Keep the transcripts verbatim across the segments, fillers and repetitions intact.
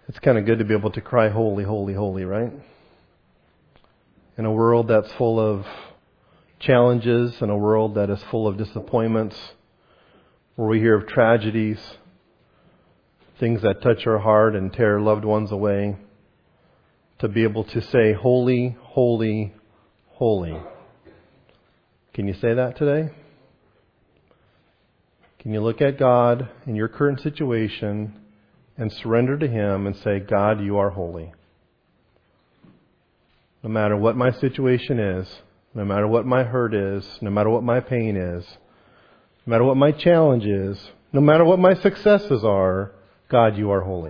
It's kind of good to be able to cry, holy, holy, holy, right? In a world that's full of challenges, in a world that is full of disappointments, where we hear of tragedies, things that touch our heart and tear loved ones away, to be able to say, holy, holy, holy. Can you say that today? Can you look at God in your current situation and surrender to Him and say, God, you are holy. No matter what my situation is, no matter what my hurt is, no matter what my pain is, no matter what my challenge is, no matter what my successes are, God, you are holy.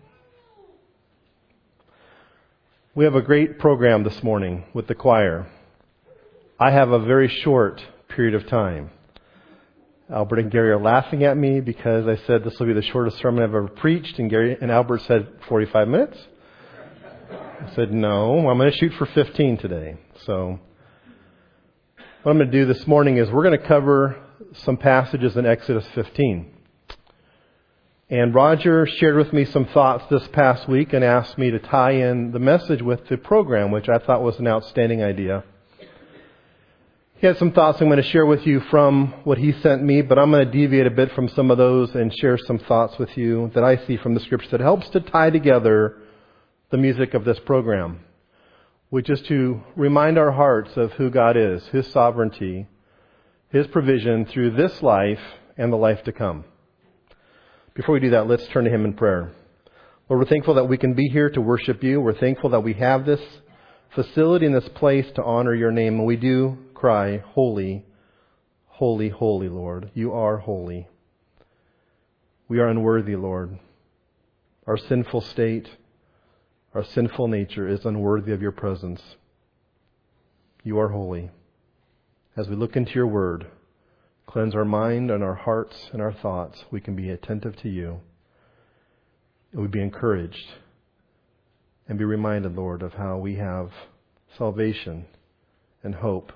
We have a great program this morning with the choir. I have a very short period of time. Albert and Gary are laughing at me because I said this will be the shortest sermon I've ever preached, and Gary and Albert said forty-five minutes. I said, no, I'm going to shoot for fifteen today. So what I'm going to do this morning is we're going to cover some passages in Exodus fifteen. And Roger shared with me some thoughts this past week and asked me to tie in the message with the program, which I thought was an outstanding idea. He had some thoughts I'm going to share with you from what he sent me, but I'm going to deviate a bit from some of those and share some thoughts with you that I see from the Scripture that helps to tie together the music of this program, which is to remind our hearts of who God is, His sovereignty, His provision through this life and the life to come. Before we do that, let's turn to Him in prayer. Lord, we're thankful that we can be here to worship You. We're thankful that we have this facility in this place to honor Your name, and we do cry, holy, holy, holy, Lord. You are holy. We are unworthy, Lord. Our sinful state, our sinful nature is unworthy of Your presence. You are holy. As we look into Your word, cleanse our mind and our hearts and our thoughts, we can be attentive to You. And we be encouraged and be reminded, Lord, of how we have salvation and hope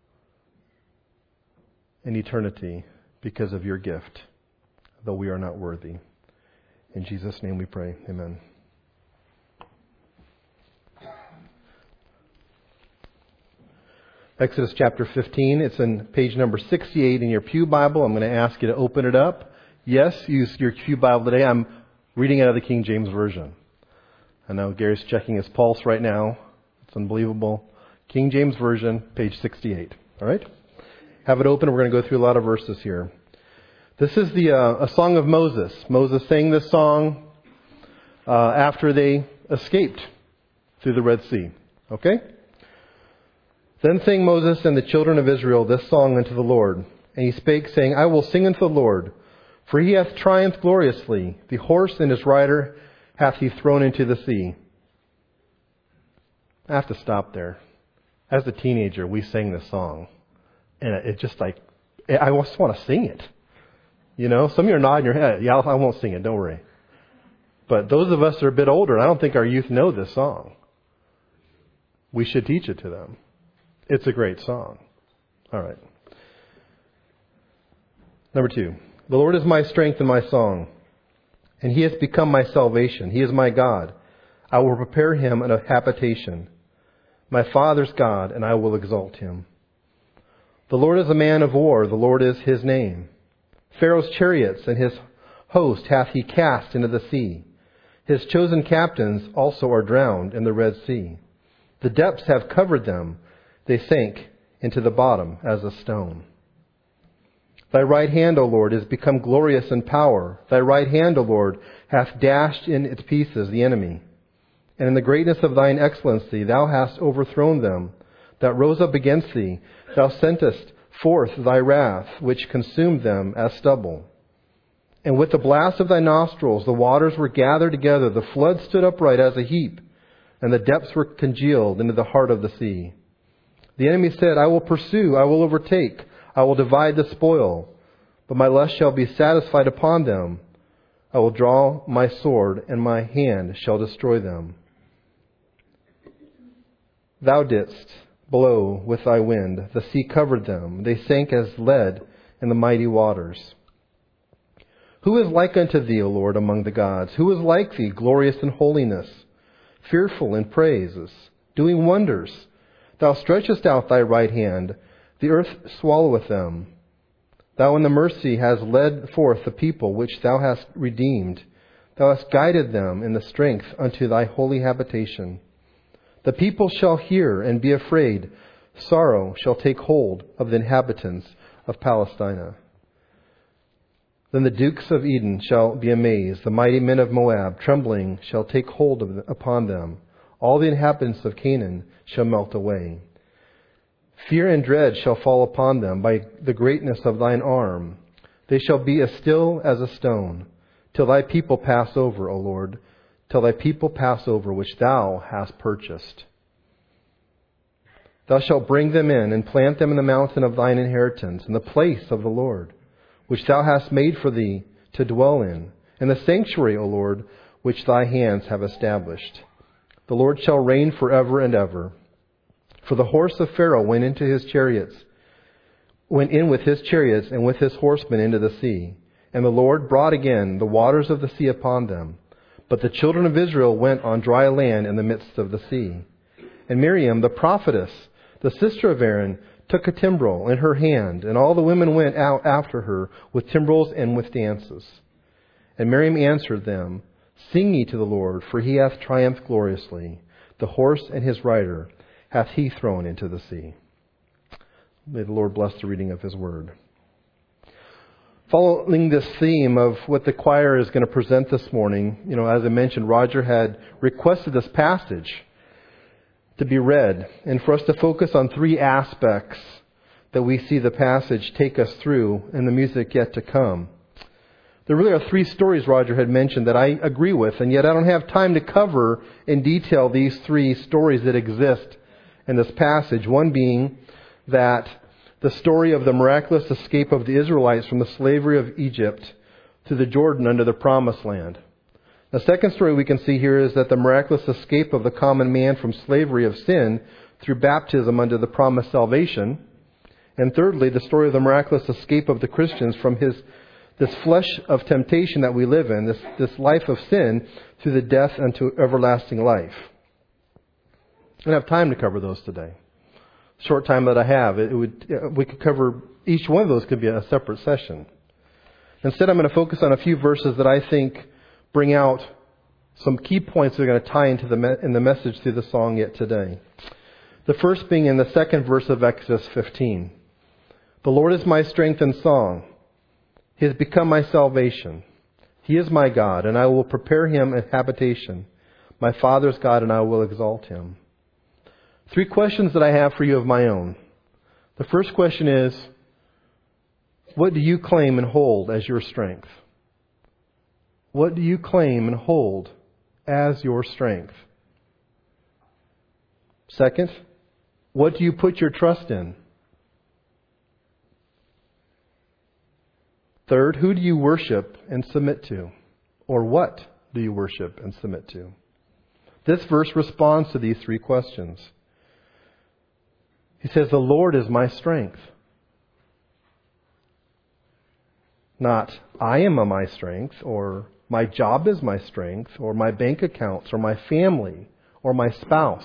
in eternity because of Your gift, though we are not worthy. In Jesus' name we pray. Amen. Exodus chapter fifteen. It's in page number sixty-eight in your Pew Bible. I'm going to ask you to open it up. Yes, use your Pew Bible today. I'm reading out of the King James Version. I know Gary's checking his pulse right now. It's unbelievable. King James Version, page sixty-eight. All right? Have it open. We're going to go through a lot of verses here. This is the uh, a song of Moses. Moses sang this song uh, after they escaped through the Red Sea. Okay? Then sang Moses and the children of Israel this song unto the Lord. And he spake, saying, I will sing unto the Lord, for He hath triumphed gloriously. The horse and his rider hath He thrown into the sea. I have to stop there. As a teenager, we sang this song. And it just like, I just want to sing it. You know, some of you are nodding your head. Yeah, I won't sing it, don't worry. But those of us that are a bit older, I don't think our youth know this song. We should teach it to them. It's a great song. All right. Number two. The Lord is my strength and my song, and He has become my salvation. He is my God. I will prepare Him a habitation. My Father's God, and I will exalt Him. The Lord is a man of war. The Lord is His name. Pharaoh's chariots and his host hath He cast into the sea. His chosen captains also are drowned in the Red Sea. The depths have covered them. They sank into the bottom as a stone. Thy right hand, O Lord, is become glorious in power. Thy right hand, O Lord, hath dashed in its pieces the enemy. And in the greatness of Thine excellency Thou hast overthrown them that rose up against Thee. Thou sentest forth Thy wrath, which consumed them as stubble. And with the blast of Thy nostrils the waters were gathered together. The flood stood upright as a heap, and the depths were congealed into the heart of the sea. The enemy said, I will pursue, I will overtake, I will divide the spoil, but my lust shall be satisfied upon them. I will draw my sword, and my hand shall destroy them. Thou didst blow with Thy wind, the sea covered them, they sank as lead in the mighty waters. Who is like unto thee, O Lord, among the gods? Who is like thee, glorious in holiness, fearful in praises, doing wonders? Thou stretchest out thy right hand, the earth swalloweth them. Thou in the mercy hast led forth the people which thou hast redeemed. Thou hast guided them in the strength unto thy holy habitation. The people shall hear and be afraid. Sorrow shall take hold of the inhabitants of Palestina. Then the dukes of Edom shall be amazed. The mighty men of Moab, trembling, shall take hold of, upon them. All the inhabitants of Canaan shall melt away. Fear and dread shall fall upon them by the greatness of thine arm. They shall be as still as a stone, till thy people pass over, O Lord, till thy people pass over, which thou hast purchased. Thou shalt bring them in and plant them in the mountain of thine inheritance, in the place of the Lord, which thou hast made for thee to dwell in, in the sanctuary, O Lord, which thy hands have established. The Lord shall reign forever and ever. For the horse of Pharaoh went into his chariots, went in with his chariots and with his horsemen into the sea. And the Lord brought again the waters of the sea upon them. But the children of Israel went on dry land in the midst of the sea. And Miriam, the prophetess, the sister of Aaron, took a timbrel in her hand, and all the women went out after her with timbrels and with dances. And Miriam answered them, Sing ye to the Lord, for he hath triumphed gloriously. The horse and his rider hath he thrown into the sea. May the Lord bless the reading of his word. Following this theme of what the choir is going to present this morning, you know, as I mentioned, Roger had requested this passage to be read, and for us to focus on three aspects that we see the passage take us through and the music yet to come. There really are three stories Roger had mentioned that I agree with, and yet I don't have time to cover in detail these three stories that exist in this passage. One being that the story of the miraculous escape of the Israelites from the slavery of Egypt to the Jordan under the Promised Land. The second story we can see here is that the miraculous escape of the common man from slavery of sin through baptism under the promised salvation. And thirdly, the story of the miraculous escape of the Christians from his this flesh of temptation that we live in, this, this life of sin, through the death unto everlasting life. I don't have time to cover those today. Short time that I have, it would we could cover each one of those could be a separate session. Instead, I'm going to focus on a few verses that I think bring out some key points that are going to tie into the me- in the message through the song yet today. The first being in the second verse of Exodus fifteen. The Lord is my strength and song. He has become my salvation. He is my God, and I will prepare him a habitation. My Father's God, and I will exalt him. Three questions that I have for you of my own. The first question is, what do you claim and hold as your strength? What do you claim and hold as your strength? Second, what do you put your trust in? Third, who do you worship and submit to? Or what do you worship and submit to? This verse responds to these three questions. He says, the Lord is my strength. Not, I am my strength, or my job is my strength, or my bank accounts, or my family, or my spouse,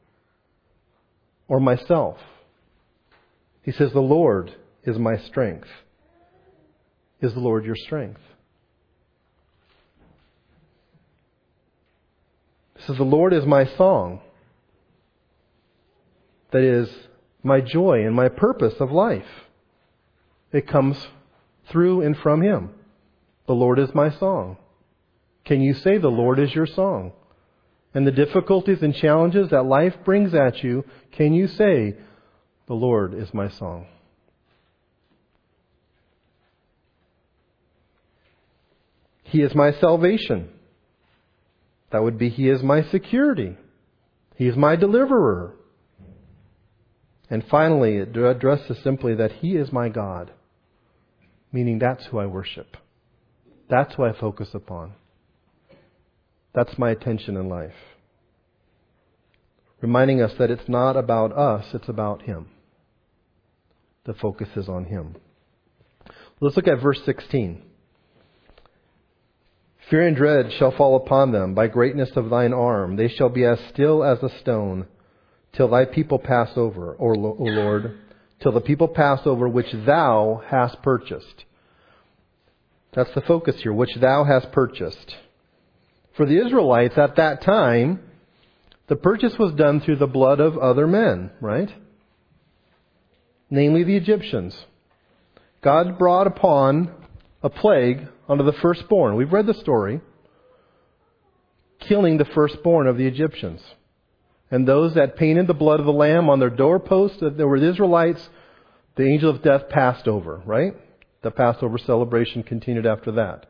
or myself. He says, the Lord is my strength. Is the Lord your strength? He says, the Lord is my song. That is, my joy and my purpose of life. It comes through and from him. The Lord is my song. Can you say the Lord is your song? And the difficulties and challenges that life brings at you, can you say, the Lord is my song? He is my salvation. That would be, He is my security. He is my deliverer. And finally, it addresses simply that He is my God. Meaning that's who I worship. That's who I focus upon. That's my attention in life. Reminding us that it's not about us, it's about Him. The focus is on Him. Let's look at verse sixteen. Fear and dread shall fall upon them by greatness of thine arm. They shall be as still as a stone till thy people pass over, O Lord, till the people pass over which thou hast purchased. That's the focus here, which thou hast purchased. For the Israelites at that time, the purchase was done through the blood of other men, right? Namely the Egyptians. God brought upon a plague onto the firstborn. We've read the story. Killing the firstborn of the Egyptians. And those that painted the blood of the lamb on their doorposts, that there were the Israelites, the angel of death passed over, right? The Passover celebration continued after that.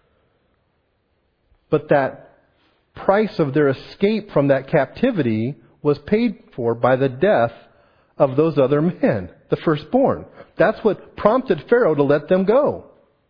But that price of their escape from that captivity was paid for by the death of those other men, the firstborn. That's what prompted Pharaoh to let them go.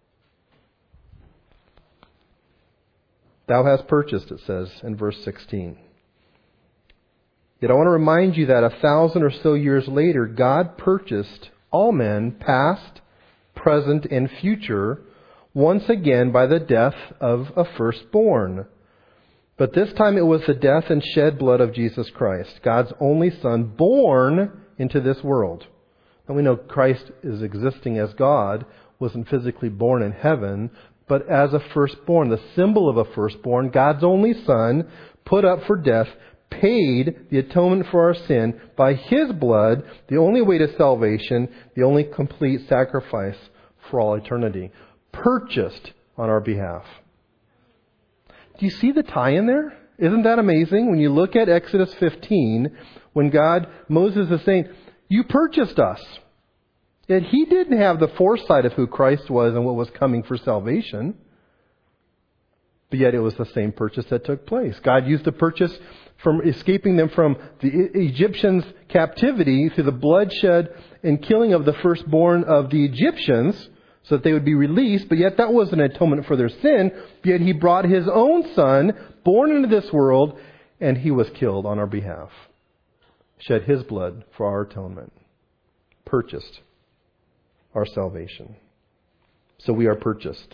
Thou hast purchased, it says in verse sixteen. Yet I want to remind you that a thousand or so years later, God purchased all men, past, present, and future, once again by the death of a firstborn. But this time it was the death and shed blood of Jesus Christ, God's only Son, born into this world. And we know Christ is existing as God, wasn't physically born in heaven, but as a firstborn, the symbol of a firstborn, God's only Son, put up for death, paid the atonement for our sin by His blood, the only way to salvation, the only complete sacrifice for all eternity, purchased on our behalf. Do you see the tie in there? Isn't that amazing? When you look at Exodus fifteen, when God, Moses is saying, you purchased us. Yet he didn't have the foresight of who Christ was and what was coming for salvation. But yet it was the same purchase that took place. God used the purchase from escaping them from the Egyptians' captivity through the bloodshed and killing of the firstborn of the Egyptians so that they would be released. But yet that wasn't an atonement for their sin. But yet He brought His own Son, born into this world, and He was killed on our behalf. Shed His blood for our atonement. Purchased our salvation. So we are purchased.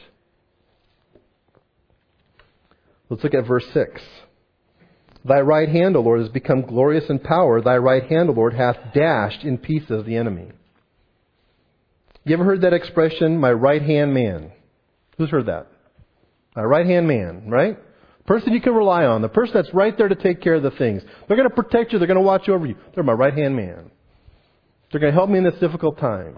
Let's look at verse six. Thy right hand, O Lord, has become glorious in power. Thy right hand, O Lord, hath dashed in pieces the enemy. You ever heard that expression, my right hand man? Who's heard that? My right hand man, right? Person you can rely on. The person that's right there to take care of the things. They're going to protect you. They're going to watch over you. They're my right hand man. They're going to help me in this difficult time.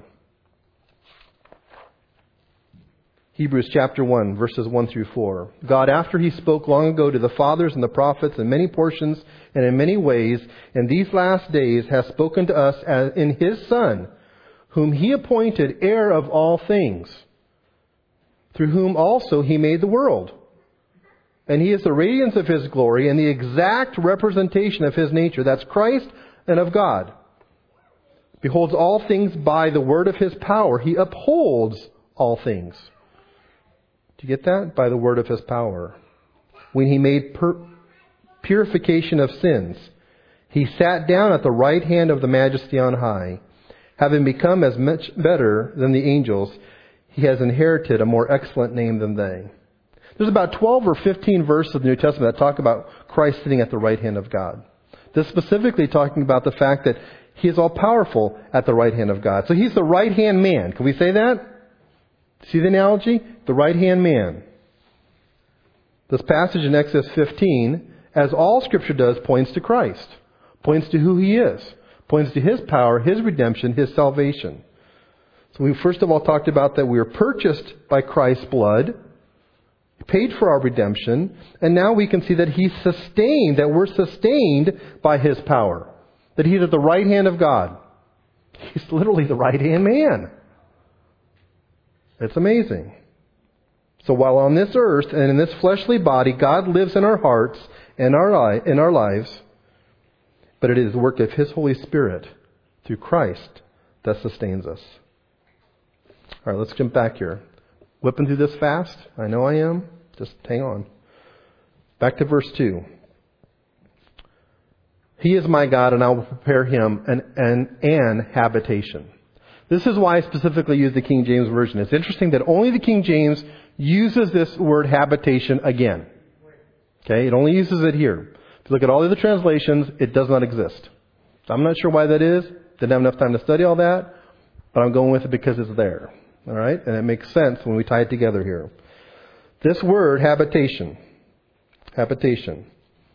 Hebrews chapter one, verses one through four. God, after He spoke long ago to the fathers and the prophets in many portions and in many ways, in these last days has spoken to us as in His Son, whom He appointed heir of all things, through whom also He made the world. And He is the radiance of His glory and the exact representation of His nature. That's Christ and of God. Beholds all things by the word of His power. He upholds all things. Do you get that? By the word of His power. When He made pur- purification of sins, He sat down at the right hand of the Majesty on high. Having become as much better than the angels, He has inherited a more excellent name than they. There's about twelve or fifteen verses of the New Testament that talk about Christ sitting at the right hand of God. This specifically talking about the fact that He is all powerful at the right hand of God. So He's the right hand man. Can we say that? See the analogy? The right hand man. This passage in Exodus fifteen, as all Scripture does, points to Christ. Points to who He is. Points to His power, His redemption, His salvation. So we first of all talked about that we were purchased by Christ's blood, paid for our redemption, and now we can see that He's sustained, that we're sustained by His power. That He's at the right hand of God. He's literally the right hand man. It's amazing. So while on this earth and in this fleshly body, God lives in our hearts and our li- in our lives, but it is the work of His Holy Spirit through Christ that sustains us. All right, let's jump back here. Whipping through this fast? I know I am. Just hang on. Back to verse two. He is my God, and I will prepare Him an, an, an habitation. This is why I specifically use the King James Version. It's interesting that only the King James uses this word habitation again. Okay, it only uses it here. If you look at all the other translations, it does not exist. I'm not sure why that is. Didn't have enough time to study all that, but I'm going with it because it's there. All right, and it makes sense when we tie it together here. This word, habitation, habitation.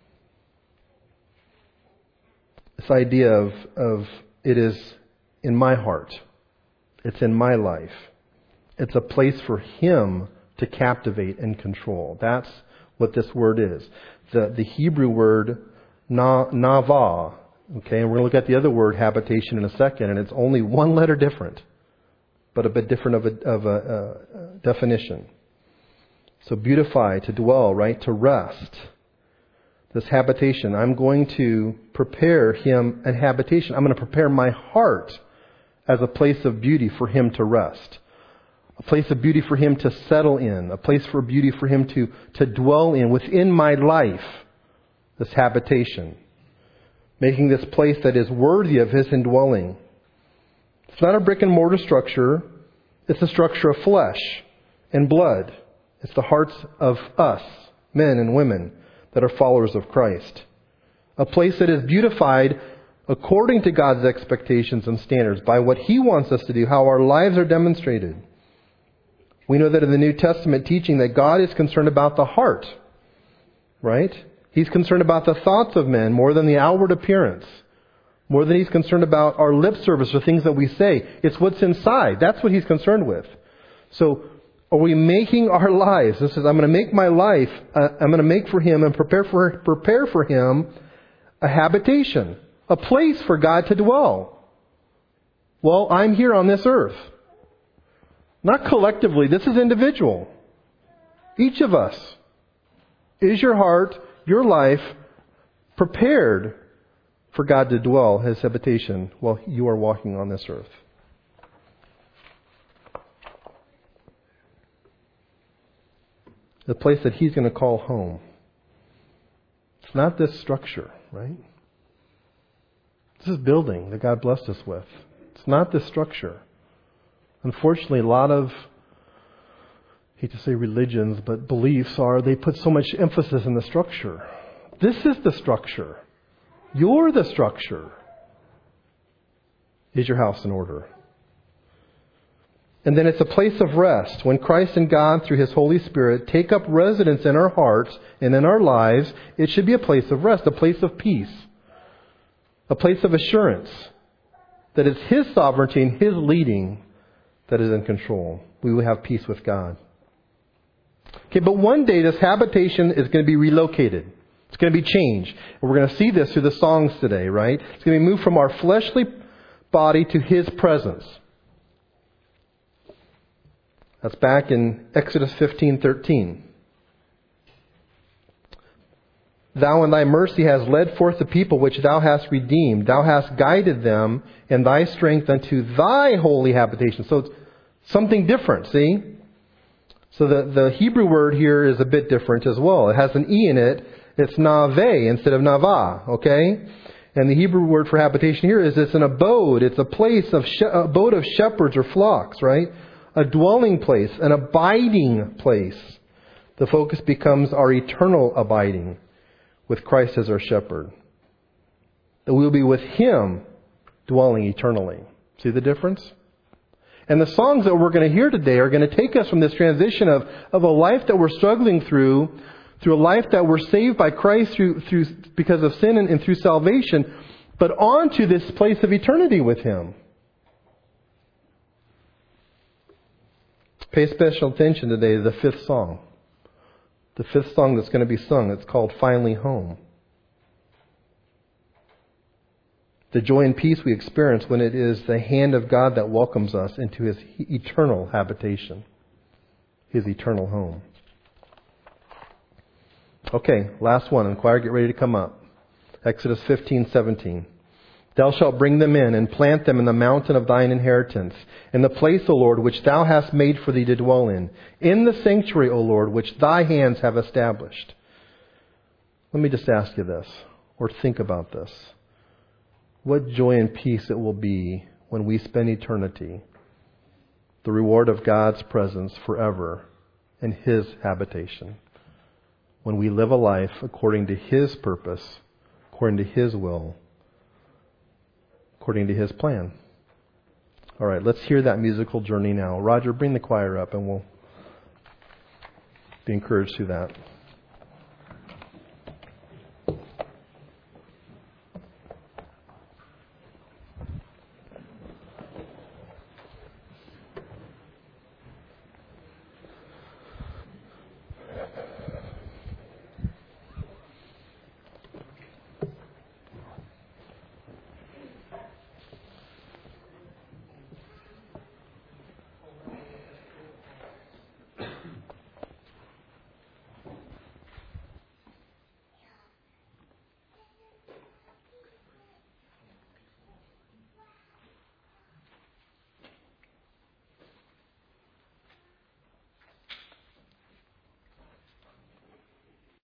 This idea of, of it is in my heart. It's in my life. It's a place for Him to captivate and control. That's what this word is. The, the Hebrew word na, nava. Okay, and we're going to look at the other word, habitation, in a second, and it's only one letter different, but a bit different of a, of a, a definition. So beautify, to dwell, right? To rest. This habitation. I'm going to prepare Him a habitation. I'm going to prepare my heart as a place of beauty for Him to rest. A place of beauty for Him to settle in. A place for beauty for Him to, to dwell in within my life. This habitation. Making this place that is worthy of His indwelling. It's not a brick and mortar structure. It's a structure of flesh and blood. It's the hearts of us, men and women, that are followers of Christ. A place that is beautified according to God's expectations and standards by what He wants us to do, how our lives are demonstrated. We know that in the New Testament teaching that God is concerned about the heart, right? He's concerned about the thoughts of men more than the outward appearance. More than He's concerned about our lip service or things that we say. It's what's inside. That's what He's concerned with. So, are we making our lives, this is, I'm going to make my life, uh, I'm going to make for Him and prepare for prepare for Him a habitation, a place for God to dwell. Well, I'm here on this earth. Not collectively, this is individual. Each of us. Is your heart, your life, prepared for God to dwell, His habitation, while you are walking on this earth? The place that He's going to call home. It's not this structure, right? This is building that God blessed us with. It's not this structure. Unfortunately, a lot of, I hate to say religions, but beliefs are, they put so much emphasis in the structure. This is the structure. You're the structure. Is your house in order? And then it's a place of rest. When Christ and God, through His Holy Spirit, take up residence in our hearts and in our lives, it should be a place of rest, a place of peace, a place of assurance that it's His sovereignty and His leading that is in control. We will have peace with God. Okay, but one day this habitation is going to be relocated. It's going to be changed. And we're going to see this through the songs today, right? It's going to be moved from our fleshly body to His presence. That's back in Exodus fifteen thirteen. Thou in Thy mercy hast led forth the people which Thou hast redeemed. Thou hast guided them in Thy strength unto Thy holy habitation. So it's something different, see? So the, the Hebrew word here is a bit different as well. It has an E in it. It's nave instead of nava, okay? And the Hebrew word for habitation here is it's an abode. It's a place of she- abode of shepherds or flocks, right? A dwelling place, an abiding place. The focus becomes our eternal abiding with Christ as our shepherd. That we'll be with Him dwelling eternally. See the difference? And the songs that we're going to hear today are going to take us from this transition of, of a life that we're struggling through, through a life that we're saved by Christ through, through because of sin and, and through salvation, but on to this place of eternity with Him. Pay special attention today to the fifth song. The fifth song that's going to be sung. It's called Finally Home. The joy and peace we experience when it is the hand of God that welcomes us into His eternal habitation. His eternal home. Okay, last one. And choir, get ready to come up. Exodus fifteen seventeen. Thou shalt bring them in and plant them in the mountain of Thine inheritance, in the place, O Lord, which Thou hast made for Thee to dwell in, in the sanctuary, O Lord, which Thy hands have established. Let me just ask you this, or think about this. What joy and peace it will be when we spend eternity, the reward of God's presence forever and His habitation. When we live a life according to His purpose, according to His will, according to His plan. All right, let's hear that musical journey now. Roger, bring the choir up and we'll be encouraged through that.